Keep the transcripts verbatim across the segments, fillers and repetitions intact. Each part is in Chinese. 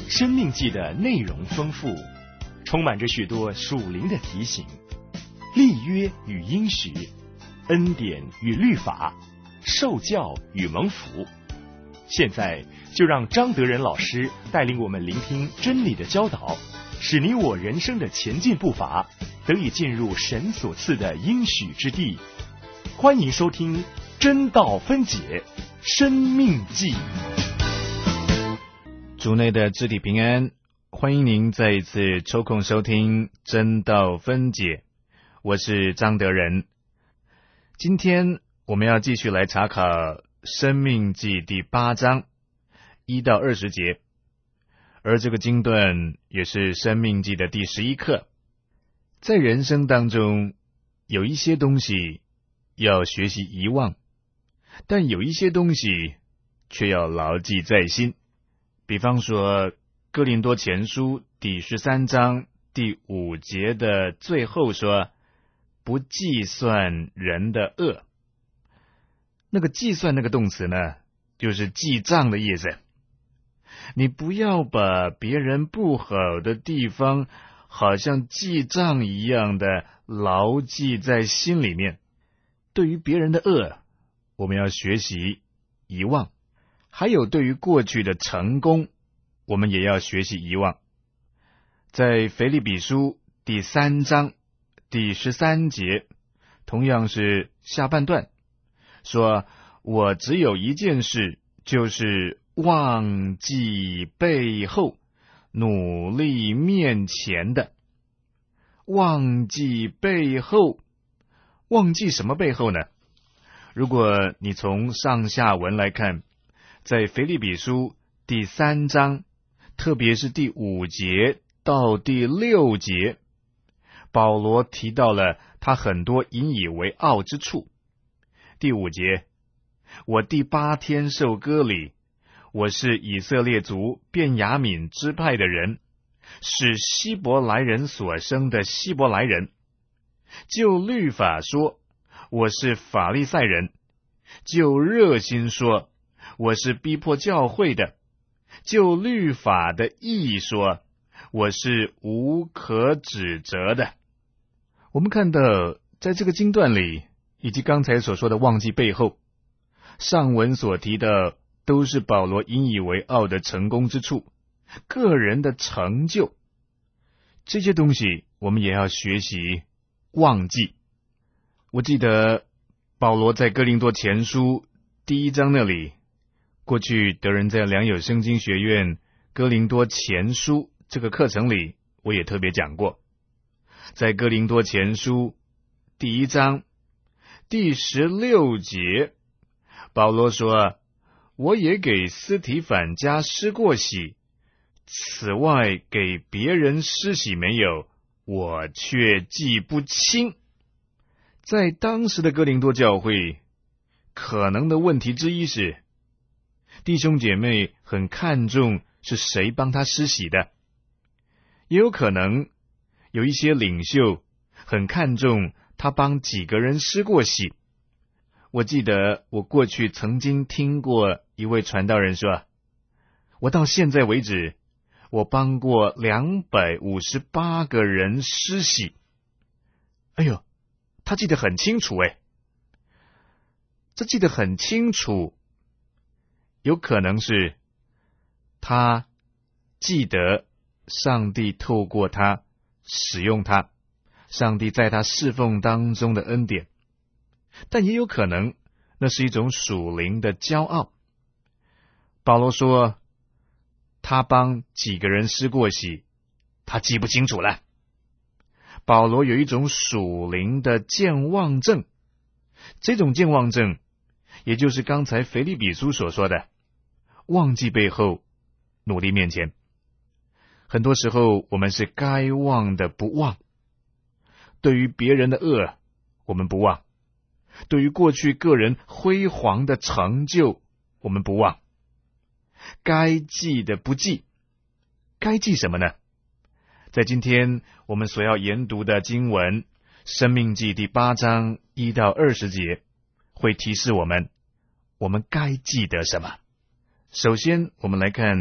生命记的内容丰富，充满着许多属灵的提醒、立约与应许、恩典与律法、受教与蒙福。现在就让张德仁老师带领我们聆听真理的教导，使你我人生的前进步伐得以进入神所赐的应许之地。欢迎收听真道分解生命记。 主内的肢体平安，欢迎您再一次抽空收听真道分解，我是张德仁。今天我们要继续来查考生命记第八章一到二十节，而这个经段也是生命记的第十一课。在人生当中，有一些东西要学习遗忘，但有一些东西却要牢记在心。比方说哥林多前书第十三章第五节的最后说，不计算人的恶。那个计算那个动词呢，就是记账的意思。你不要把别人不好的地方好像记账一样的牢记在心里面。对于别人的恶，我们要学习遗忘。还有对于过去的成功，我们也要学习遗忘。在腓立比书第三章第十三节，同样是下半段，说我只有一件事，就是忘记背后，努力面前的。忘记背后，忘记什么背后呢？如果你从上下文来看，在腓立比书第三章，特别是第五节到第六节，保罗提到了他很多引以为傲之处。第五节，我第八天受割礼，我是以色列族便雅悯支派的人，是希伯来人所生的希伯来人。就律法说，我是法利赛人；就热心说，我是逼迫教会的；就律法的义说，我是无可指责的。我们看到在这个经段里，以及刚才所说的忘记背后，上文所提的都是保罗引以为傲的成功之处，个人的成就。这些东西我们也要学习忘记。我记得保罗在哥林多前书第一章那里，过去德仁在良友圣经学院哥林多前书这个课程里，我也特别讲过。在哥林多前书第一章第十六节，保罗说，我也给司提反家施过洗，此外给别人施洗没有，我却记不清。在当时的哥林多教会，可能的问题之一是，弟兄姐妹很看重是谁帮他施洗的，也有可能有一些领袖很看重他帮几个人施过洗。我记得我过去曾经听过一位传道人说，我到现在为止，我帮过两百五十八个人施洗。哎呦，他记得很清楚诶，这记得很清楚，有可能是他记得上帝透过他使用他，上帝在他侍奉当中的恩典，但也有可能那是一种属灵的骄傲。保罗说他帮几个人施过洗，他记不清楚了。保罗有一种属灵的健忘症，这种健忘症也就是刚才腓立比书所说的忘记背后，努力面前。很多时候我们是该忘的不忘，对于别人的恶我们不忘，对于过去个人辉煌的成就我们不忘，该记的不记。该记什么呢？在今天我们所要研读的经文申命记第八章一到二十节，会提示我们我们该记得什么。首先我们来看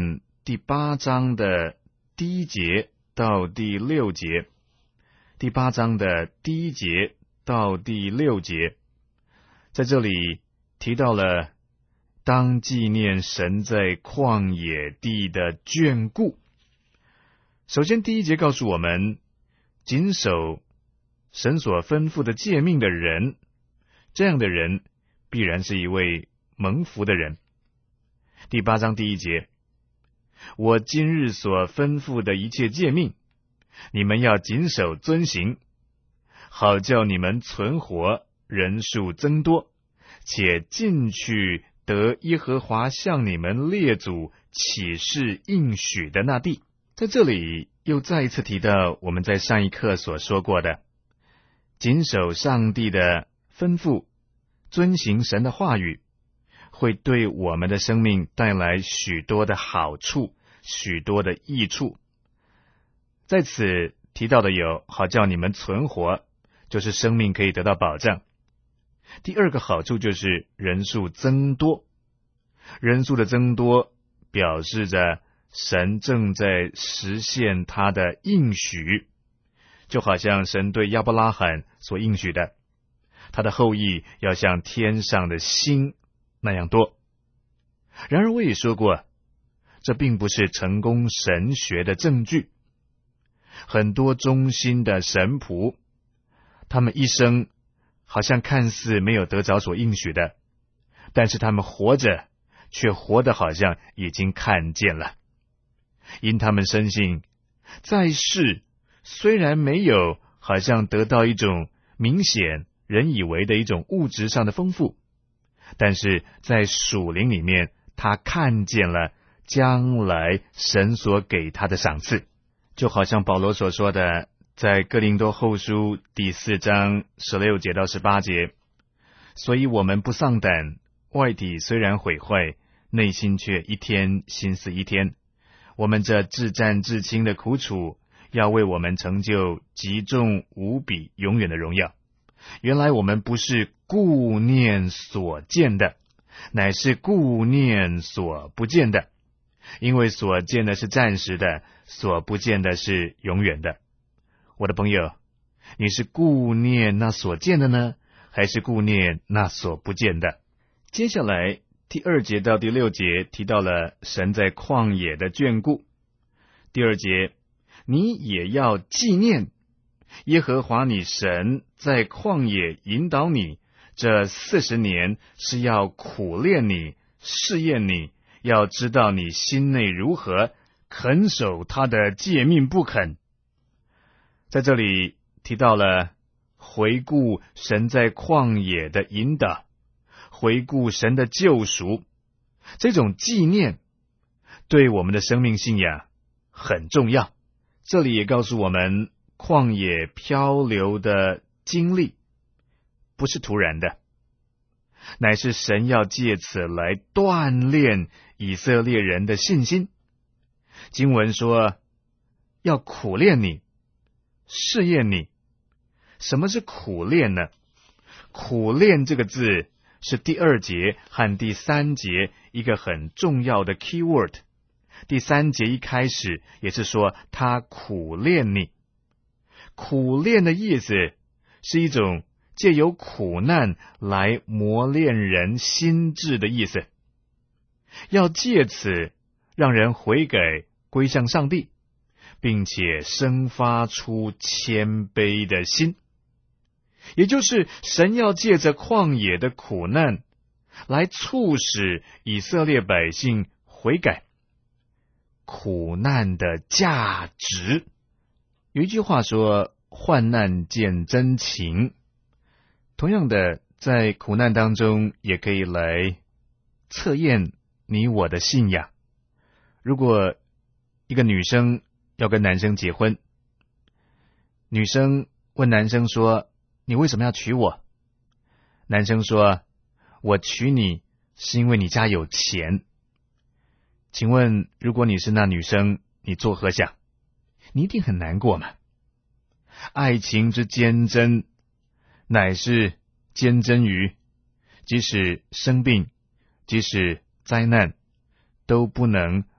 第八章的第一节到第六节。第八章的第一节到第六节，在这里提到了当纪念神在旷野地的眷顾。首先第一节告诉我们，谨守神所吩咐的诫命的人，这样的人必然是一位蒙福的人。第八章第一节，我今日所吩咐的一切诫命，你们要谨守遵行，好叫你们存活，人数增多，且进去得耶和华向你们列祖起誓应许的那地。在这里又再一次提到我们在上一课所说过的，谨守上帝的吩咐，遵行神的话语，会对我们的生命带来许多的好处，许多的益处。在此提到的有，好叫你们存活，就是生命可以得到保障。第二个好处就是人数增多，人数的增多表示着神正在实现他的应许，就好像神对亚伯拉罕所应许的，他的后裔要像天上的星那样多。然而我也说过，这并不是成功神学的证据。很多忠心的神仆，他们一生好像看似没有得着所应许的，但是他们活着却活得好像已经看见了。因他们深信，在世虽然没有好像得到一种明显人以为的一种物质上的丰富，但是在属灵里面，他看见了将来神所给他的赏赐。就好像保罗所说的，在哥林多后书第四章十六节到十八节，所以我们不丧胆，外体虽然毁坏，内心却一天心思一天。我们这至战至轻的苦楚，要为我们成就极重无比永远的荣耀。原来我们不是顾念所见的，乃是顾念所不见的，因为所见的是暂时的，所不见的是永远的。我的朋友，你是顾念那所见的呢，还是顾念那所不见的？接下来第二节到第六节提到了神在旷野的眷顾。第二节，你也要纪念耶和华你神在旷野引导你这四十年，是要苦练你，试验你，要知道你心内如何，肯守他的诫命不肯。在这里提到了回顾神在旷野的引导，回顾神的救赎，这种纪念对我们的生命信仰很重要。这里也告诉我们，旷野漂流的经历不是突然的，乃是神要借此来锻炼以色列人的信心。经文说要苦练你，试验你。什么是苦练呢？苦练这个字是第二节和第三节一个很重要的 key word。 第三节一开始也是说他苦练你。苦练的意思是一种借由苦难来磨练人心智的意思，要借此让人悔改归向上帝，并且生发出谦卑的心。也就是神要借着旷野的苦难来促使以色列百姓悔改。苦难的价值，有一句话说，患难见真情。同样的，在苦难当中也可以来测验你我的信仰。如果一个女生要跟男生结婚，女生问男生说，你为什么要娶我？男生说，我娶你是因为你家有钱。请问，如果你是那女生，你作何想？你一定很难过嘛。爱情之坚贞，乃是坚贞于即使生病，即使灾难，都不能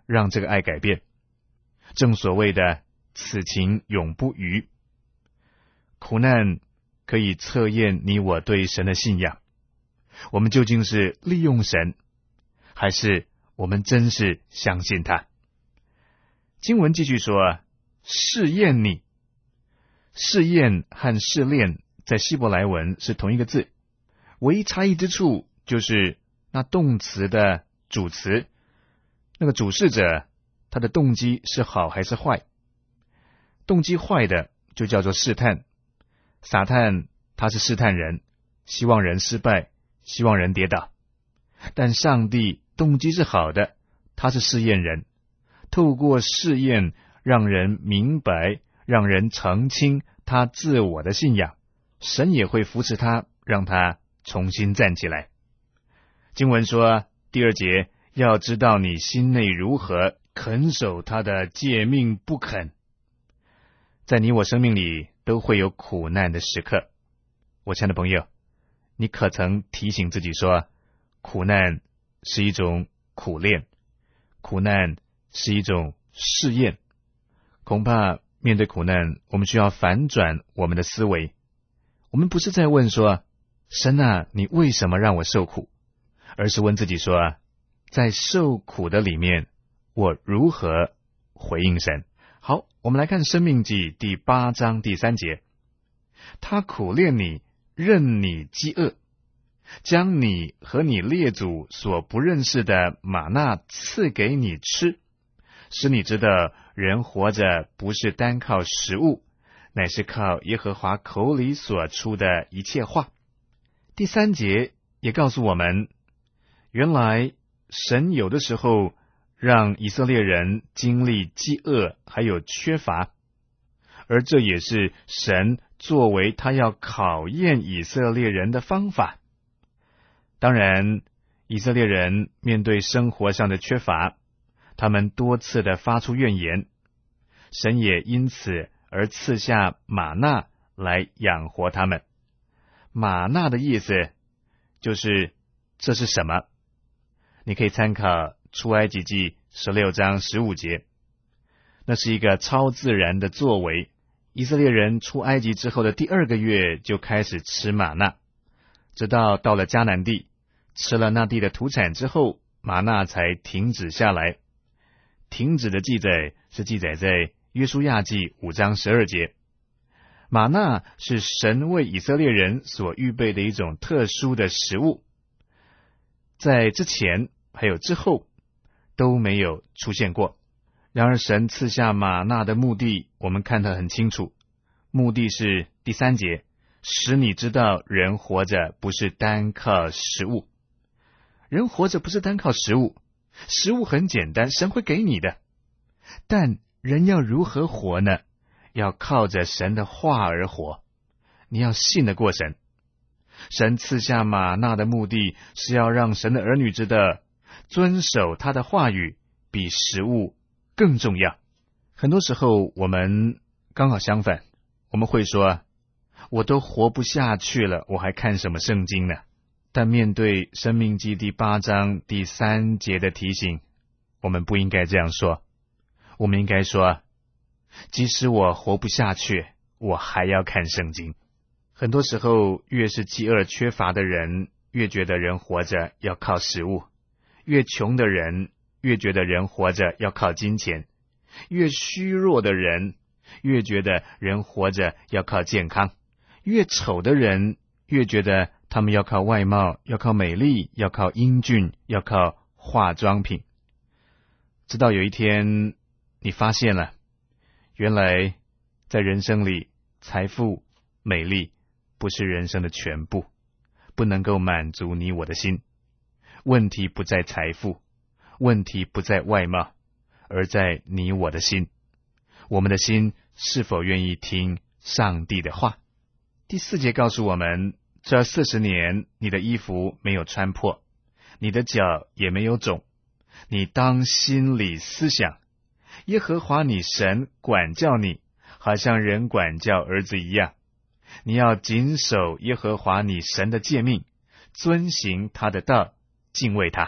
让这个爱改变。正所谓的此情永不渝。苦难可以测验你我对神的信仰，我们究竟是利用神，还是我们真是相信他？经文继续说，试验你。试验和试炼在希伯来文是同一个字，唯一差异之处就是那动词的主词，那个主事者他的动机是好还是坏。动机坏的就叫做试探，撒旦他是试探人，希望人失败，希望人跌倒。但上帝动机是好的，他是试验人，透过试验让人明白，让人澄清他自我的信仰，神也会扶持他，让他重新站起来。经文说第二节，要知道你心内如何，肯守他的诫命不肯。在你我生命里都会有苦难的时刻，我亲爱的朋友，你可曾提醒自己说，苦难是一种苦练，苦难是一种试验。恐怕面对苦难，我们需要反转我们的思维。我们不是在问说，神啊，你为什么让我受苦？而是问自己说，在受苦的里面，我如何回应神？好，我们来看申命记第八章第三节，他苦练你，任你饥饿，将你和你列祖所不认识的玛纳赐给你吃，使你知道人活着不是单靠食物，乃是靠耶和华口里所出的一切话。第三节也告诉我们，原来神有的时候让以色列人经历饥饿还有缺乏，而这也是神作为他要考验以色列人的方法。当然，以色列人面对生活上的缺乏，他们多次的发出怨言，神也因此而赐下玛纳来养活他们。玛纳的意思就是这是什么？你可以参考出埃及记十六章十五节，那是一个超自然的作为。以色列人出埃及之后的第二个月就开始吃玛纳，直到到了迦南地，吃了那地的土产之后，玛纳才停止下来。停止的记载是记载在约书亚记五章十二节。玛纳是神为以色列人所预备的一种特殊的食物，在之前还有之后都没有出现过。然而神赐下玛纳的目的我们看得很清楚，目的是第三节，使你知道人活着不是单靠食物。人活着不是单靠食物，食物很简单，神会给你的，但人要如何活呢？要靠着神的话而活，你要信得过神。神赐下玛纳的目的是要让神的儿女知道，遵守他的话语比食物更重要。很多时候我们刚好相反，我们会说，我都活不下去了，我还看什么圣经呢？但面对申命记第八章第三节的提醒，我们不应该这样说。我们应该说，即使我活不下去，我还要看圣经。很多时候，越是饥饿缺乏的人，越觉得人活着要靠食物；越穷的人，越觉得人活着要靠金钱；越虚弱的人，越觉得人活着要靠健康；越丑的人，越觉得他们要靠外貌，要靠美丽，要靠英俊，要靠化妆品。直到有一天你发现了，原来在人生里，财富、美丽不是人生的全部，不能够满足你我的心。问题不在财富，问题不在外貌，而在你我的心。我们的心是否愿意听上帝的话？第四节告诉我们，这四十年你的衣服没有穿破，你的脚也没有肿，你当心里思想，耶和华你神管教你，好像人管教儿子一样。你要谨守耶和华你神的诫命，遵行他的道，敬畏他。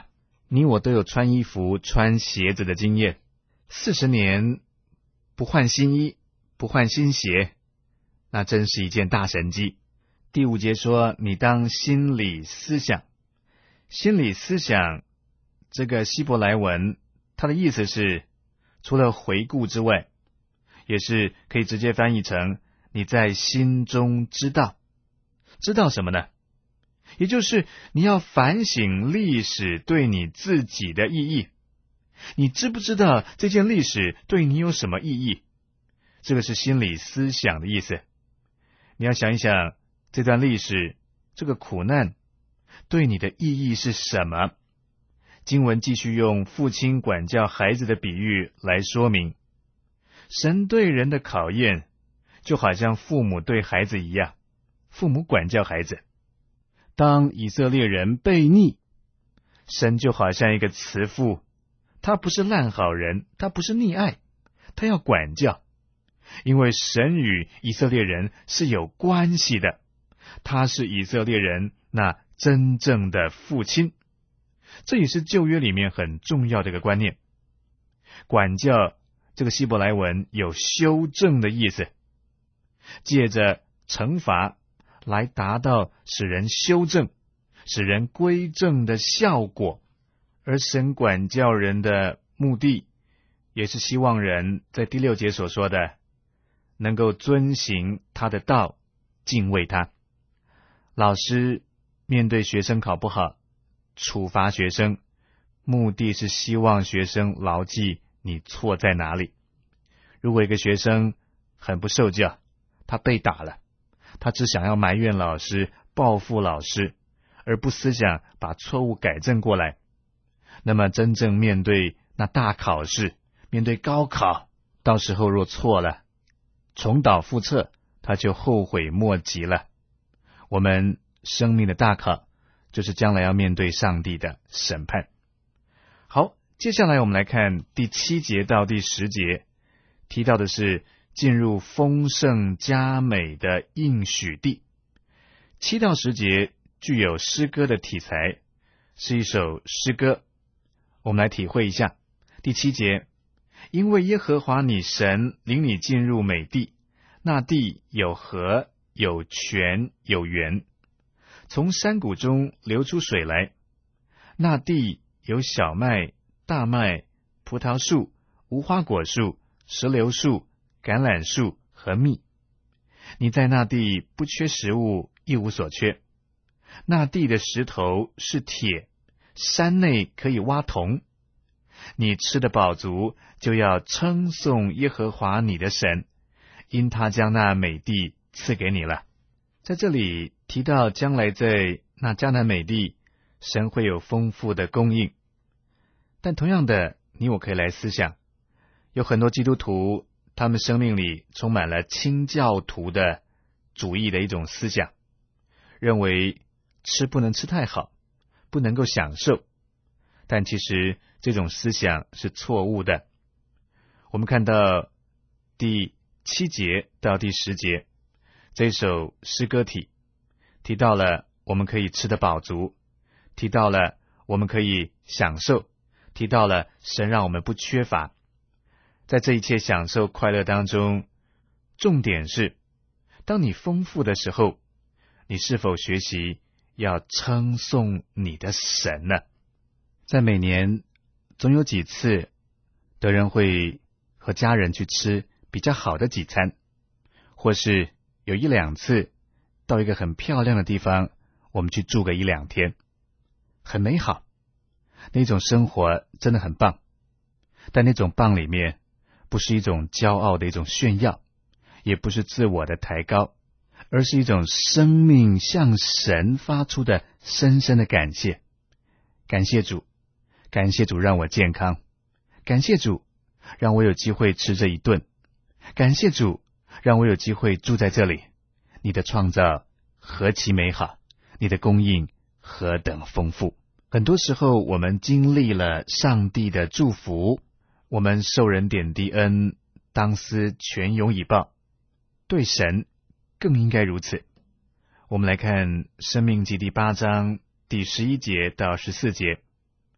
你我都有穿衣服、穿鞋子的经验。四十年不换新衣、不换新鞋，那真是一件大神迹。第五节说，你当心里思想。心理思想这个希伯来文，它的意思是除了回顾之外，也是可以直接翻译成你在心中知道。知道什么呢？也就是你要反省历史对你自己的意义。你知不知道这件历史对你有什么意义？这个是心理思想的意思。你要想一想，这段历史，这个苦难对你的意义是什么？经文继续用父亲管教孩子的比喻来说明，神对人的考验就好像父母对孩子一样，父母管教孩子。当以色列人悖逆，神就好像一个慈父，他不是烂好人，他不是溺爱，他要管教，因为神与以色列人是有关系的，他是以色列人那真正的父亲。这也是旧约里面很重要的一个观念。管教这个希伯来文有修正的意思，借着惩罚来达到使人修正、使人归正的效果。而神管教人的目的，也是希望人在第六节所说的，能够遵行他的道，敬畏他。老师面对学生考不好，处罚学生，目的是希望学生牢记你错在哪里。如果一个学生很不受教，他被打了，他只想要埋怨老师、报复老师，而不思想把错误改正过来，那么真正面对那大考试，面对高考，到时候若错了，重蹈覆辙，他就后悔莫及了。我们生命的大考，就是将来要面对上帝的审判。好，接下来我们来看第七节到第十节，提到的是进入丰盛佳美的应许地。七到十节具有诗歌的题材，是一首诗歌。我们来体会一下。第七节，因为耶和华你神领你进入美地，那地有河，有泉，有源，从山谷中流出水来。那地有小麦、大麦、葡萄树、无花果树、石榴树、橄榄树和蜜。你在那地不缺食物，一无所缺。那地的石头是铁，山内可以挖铜。你吃的饱足，就要称颂耶和华你的神，因他将那美地赐给你了。在这里提到将来在那迦南美地，神会有丰富的供应。但同样的，你我可以来思想，有很多基督徒，他们生命里充满了清教徒的主义的一种思想，认为吃不能吃太好，不能够享受。但其实这种思想是错误的。我们看到第七节到第十节，这首诗歌体提到了我们可以吃得饱足，提到了我们可以享受，提到了神让我们不缺乏。在这一切享受快乐当中，重点是当你丰富的时候，你是否学习要称颂你的神呢？在每年总有几次德人会和家人去吃比较好的几餐，或是有一两次到一个很漂亮的地方，我们去住个一两天，很美好，那种生活真的很棒。但那种棒里面不是一种骄傲的一种炫耀，也不是自我的抬高，而是一种生命向神发出的深深的感谢。感谢主，感谢主让我健康，感谢主让我有机会吃这一顿，感谢主让我有机会住在这里。你的创造何其美好，你的供应何等丰富。很多时候我们经历了上帝的祝福，我们受人点滴恩，当思全有以报，对神更应该如此。我们来看申命记第八章第十一节到十四节。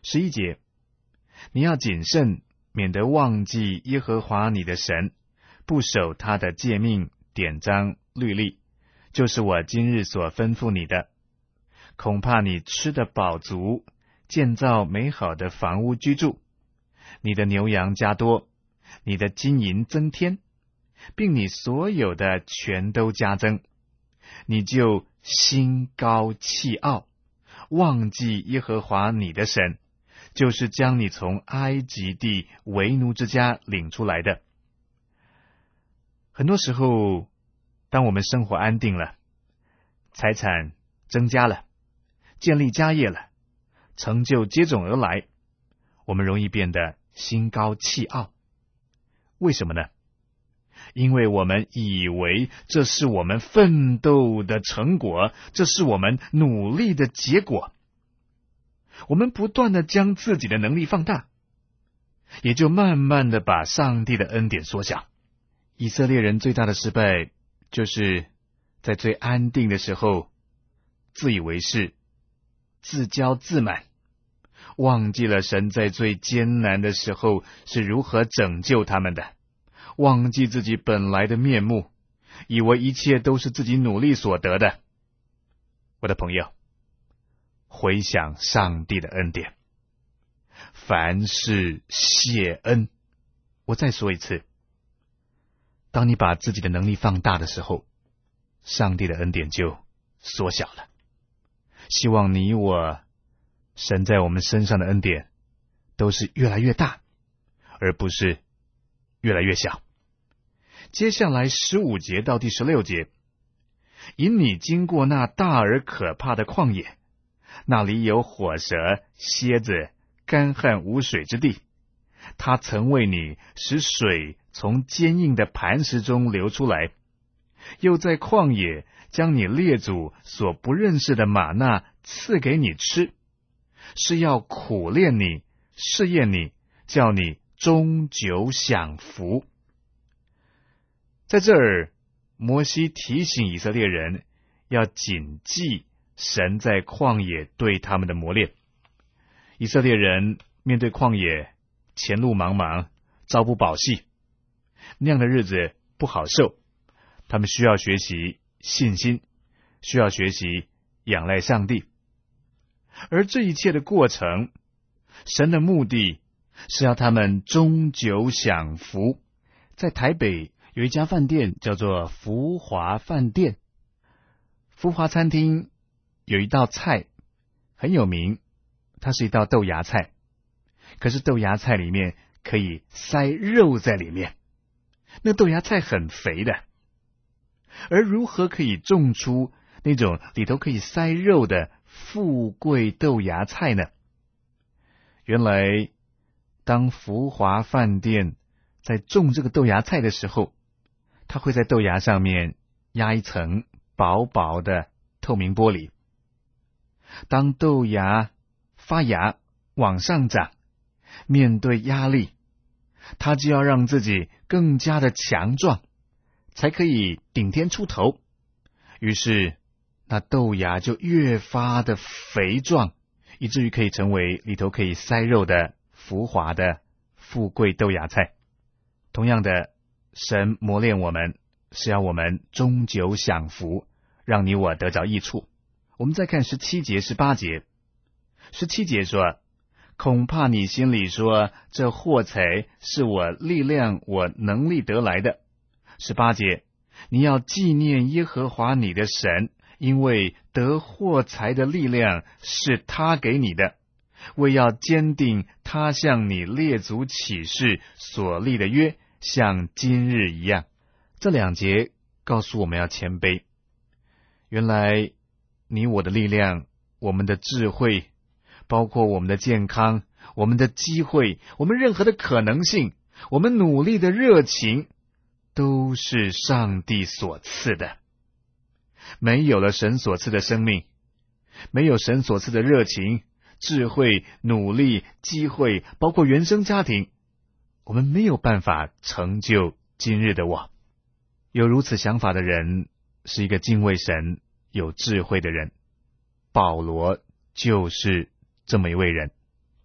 十一节，你要谨慎，免得忘记耶和华你的神，不守他的诫命、典章、律例，就是我今日所吩咐你的。恐怕你吃得饱足，建造美好的房屋居住，你的牛羊加多，你的金银增添，并你所有的全都加增，你就心高气傲，忘记耶和华你的神，就是将你从埃及地为奴之家领出来的。很多时候，当我们生活安定了，财产增加了，建立家业了，成就接踵而来，我们容易变得心高气傲。为什么呢？因为我们以为这是我们奋斗的成果，这是我们努力的结果。我们不断的将自己的能力放大，也就慢慢的把上帝的恩典缩小。以色列人最大的失败，就是在最安定的时候自以为是，自骄自满，忘记了神在最艰难的时候是如何拯救他们的，忘记自己本来的面目，以为一切都是自己努力所得的。我的朋友，回想上帝的恩典，凡事谢恩。我再说一次，当你把自己的能力放大的时候，上帝的恩典就缩小了。希望你我神在我们身上的恩典都是越来越大，而不是越来越小。接下来十五节到第十六节，引你经过那大而可怕的旷野，那里有火蛇、蝎子，干旱无水之地。他曾为你使水从坚硬的磐石中流出来，又在旷野将你列祖所不认识的玛纳赐给你吃，是要苦练你，试验你，叫你终久享福。在这儿，摩西提醒以色列人要谨记神在旷野对他们的磨练。以色列人面对旷野，前路茫茫，朝不保夕，那样的日子不好受。他们需要学习信心，需要学习仰赖上帝。而这一切的过程，神的目的是要他们终久享福。在台北有一家饭店叫做福华饭店，福华餐厅有一道菜很有名，它是一道豆芽菜，可是豆芽菜里面可以塞肉在里面，那豆芽菜很肥的。而如何可以种出那种里头可以塞肉的富贵豆芽菜呢？原来当福华饭店在种这个豆芽菜的时候，它会在豆芽上面压一层薄薄的透明玻璃。当豆芽发芽往上长，面对压力，它就要让自己更加的强壮，才可以顶天出头。于是那豆芽就越发的肥壮，以至于可以成为里头可以塞肉的福华的富贵豆芽菜。同样的，神磨练我们，是要我们终久享福，让你我得着益处。我们再看十七节、十八节。十七节说，恐怕你心里说，这货财是我力量、我能力得来的。十八节，你要纪念耶和华你的神，因为得货财的力量是他给你的，为要坚定他向你列祖起誓所立的约，像今日一样。这两节告诉我们要谦卑。原来你我的力量，我们的智慧，包括我们的健康，我们的机会，我们任何的可能性，我们努力的热情，都是上帝所赐的。没有了神所赐的生命，没有神所赐的热情、智慧、努力、机会，包括原生家庭，我们没有办法成就今日的我。有如此想法的人，是一个敬畏神、有智慧的人。保罗就是这么一位人。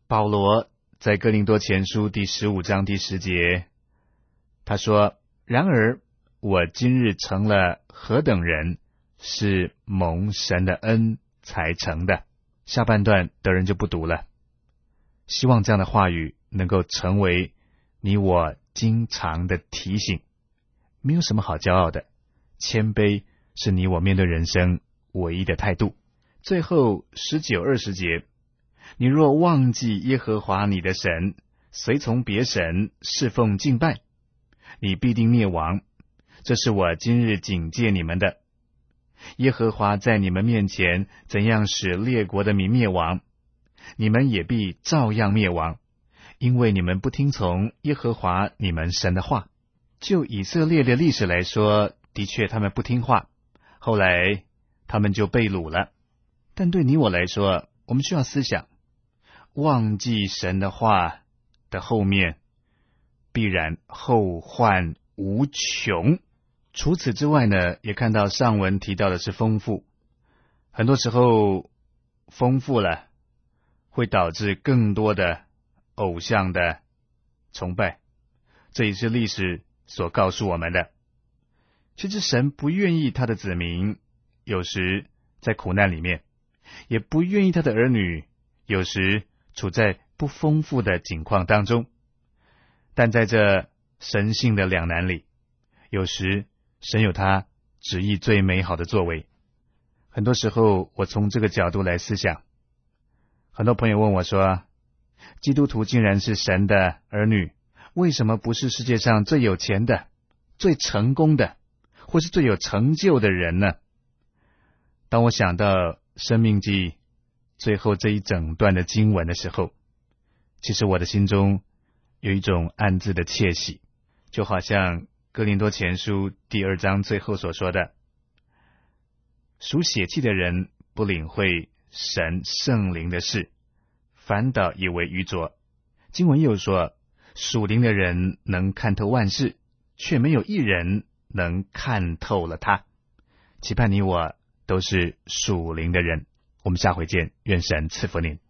保罗在哥林多前书第十五章第十节，他说，然而我今日成了何等人，是蒙神的恩才成的。下半段的人就不读了，希望这样的话语能够成为你我经常的提醒。没有什么好骄傲的，谦卑是你我面对人生唯一的态度。最后十九二十节，你若忘记耶和华你的神，随从别神侍奉敬拜，你必定灭亡。这是我今日警戒你们的。耶和华在你们面前怎样使列国的民灭亡，你们也必照样灭亡，因为你们不听从耶和华你们神的话。就以色列的历史来说，的确他们不听话，后来他们就被掳了。但对你我来说，我们需要思想，忘记神的话的后面必然后患无穷。除此之外呢，也看到上文提到的是丰富，很多时候丰富了会导致更多的偶像的崇拜，这也是历史所告诉我们的。其实神不愿意他的子民有时在苦难里面，也不愿意他的儿女有时处在不丰富的境况当中，但在这神性的两难里，有时神有他旨意最美好的作为。很多时候我从这个角度来思想，很多朋友问我说，基督徒竟然是神的儿女，为什么不是世界上最有钱的、最成功的，或是最有成就的人呢？当我想到申命记最后这一整段的经文的时候，其实我的心中有一种暗自的窃喜，就好像哥林多前书第二章最后所说的，属血气的人不领会神圣灵的事，反倒以为愚拙。经文又说，属灵的人能看透万事，却没有一人能看透了他。期盼你我都是属灵的人。我们下回见，愿神赐福您。